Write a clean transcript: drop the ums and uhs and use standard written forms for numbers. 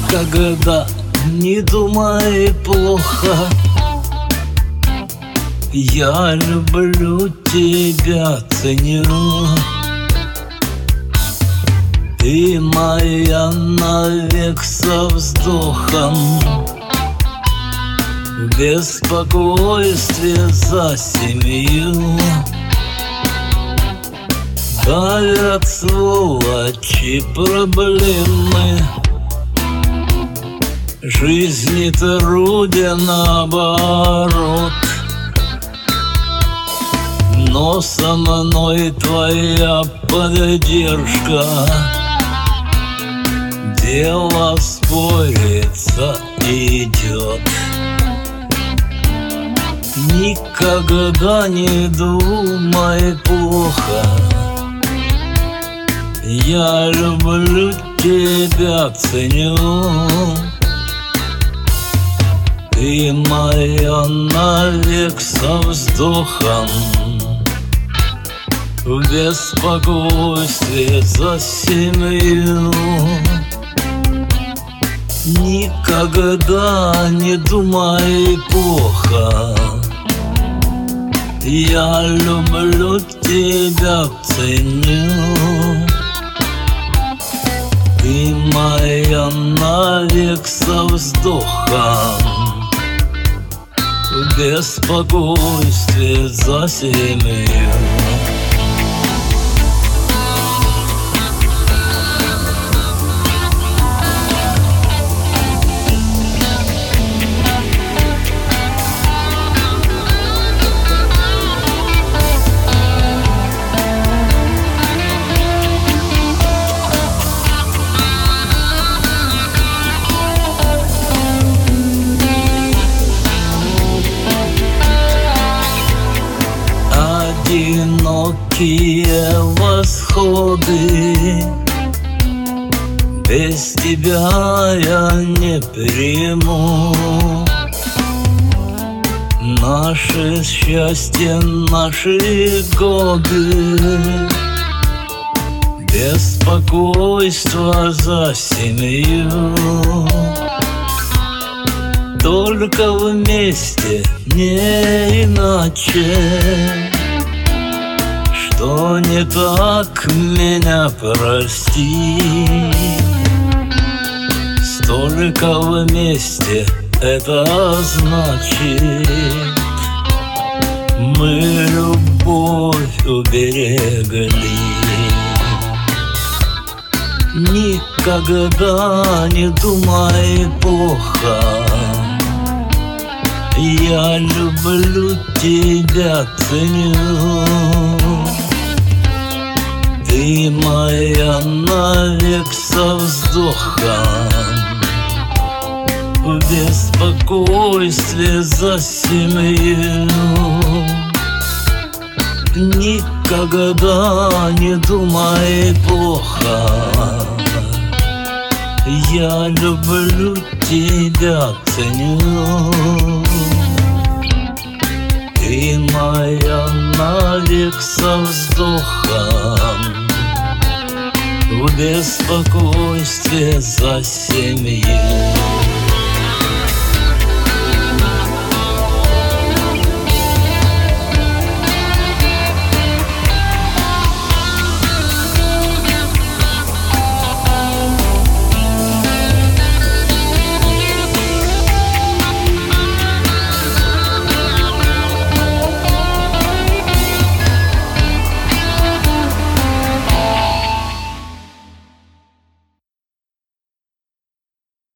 Никогда не думай плохо, я люблю тебя, ценю. Ты моя навек со вздохом, беспокойствие за семью. Давят сволочи проблемы, жизни труде наоборот. Но со мной твоя поддержка, дело спорится идет. Никогда не думай плохо, я люблю тебя, ценю. Ты моя навек со вздохом, в беспокойстве за семью. Никогда не думай плохо, я люблю тебя, ценю. Ты моя навек со вздохом, в беспокойстве за семью. Одинокие восходы, без тебя я не приму. Наше счастье, наши годы, беспокойство за семью. Только вместе, не иначе. Что не так, меня прости. Столько вместе, это значит, мы любовь уберегли. Никогда не думай плохо, я люблю тебя, ценю. Ты моя навек со вздохом, в беспокойстве за семью. Никогда не думай плохо, я люблю тебя, ценю. Ты моя навек со вздохом, в беспокойстве за семью.